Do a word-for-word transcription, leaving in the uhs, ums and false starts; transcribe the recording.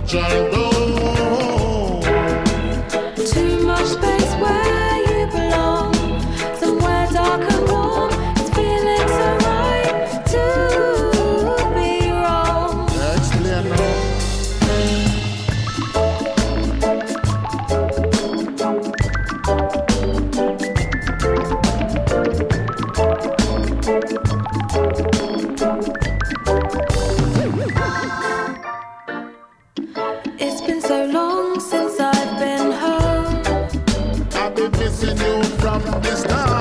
child home. Too much space where you belong, somewhere dark and warm. It's feeling so right to be wrong. Explain now. It's been so long since I've been home. I've been missing you from this time.